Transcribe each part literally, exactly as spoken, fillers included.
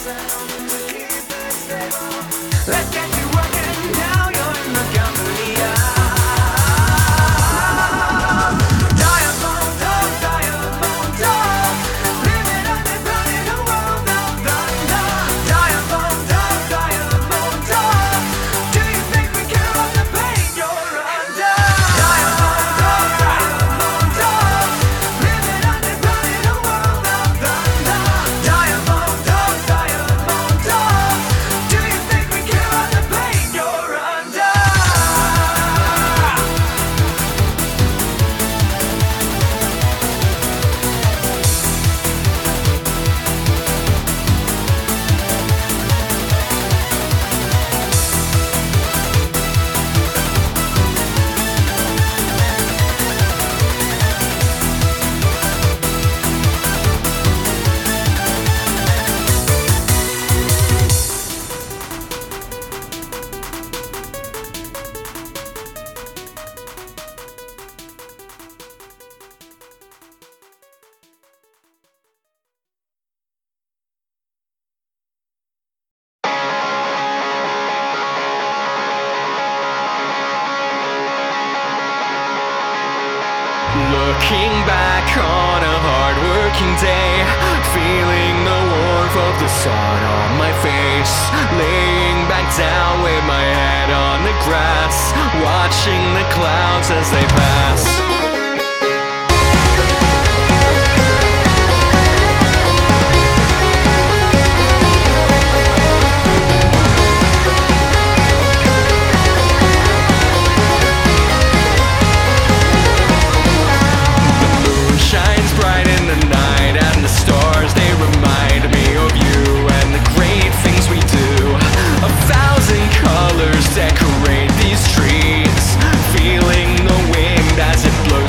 Let's get you working, now you're in the company of Diamond Dog, Diamond Dog, living underground in a world of thunder. Diamond Dog, Diamond Dog, do you think we care of the pain you're under? Diamond Dog, Diamond Dog, living underground in a world of thunder. Diamond Dog, Diamond Dog, do you think we care of the pain you're under? Looking back on a hard-working day, feeling the warmth of the sun on my face, laying back down with my head on the grass, watching the clouds as they pass. Shines bright in the night, and the stars, they remind me of you and the great things we do. A thousand colors decorate these trees, feeling the wind as it blows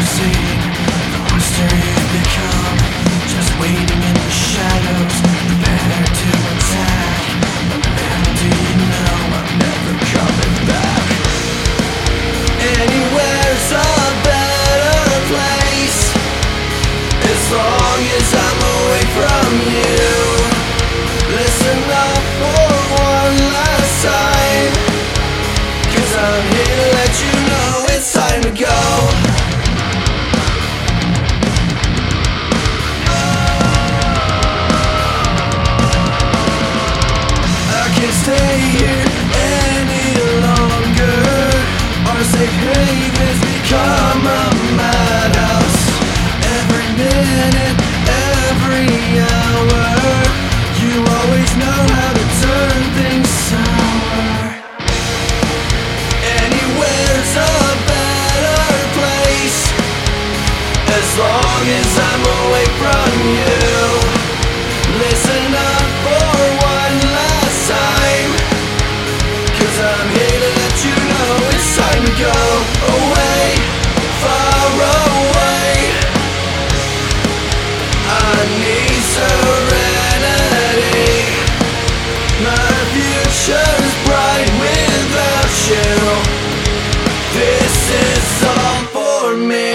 see the monster you've become, just waiting in the shadows, prepare to attack. But man, do you know I'm never coming back? Anywhere's a better place, as long as I'm away from you. Listen up for one last time, 'cause I'm here to let you know it's time to go. I can't stay here any longer. Our safe haven's become a madhouse. Every minute, every hour, you always know how to turn things sour. Anywhere's a better place, as long as I'm away from you. Listen up for one last time, 'cause I'm here to let you know it's time to go away, far away. I need serenity. My future's bright without you. This is all for me.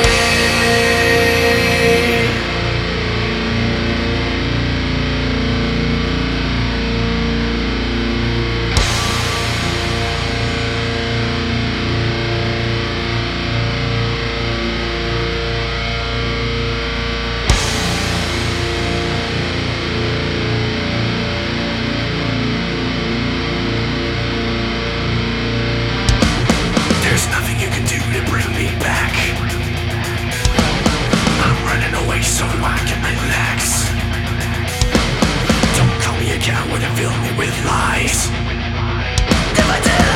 There's nothing you can do to bring me back. I'm running away so I can relax. Don't call me a coward and fill me with lies. If I did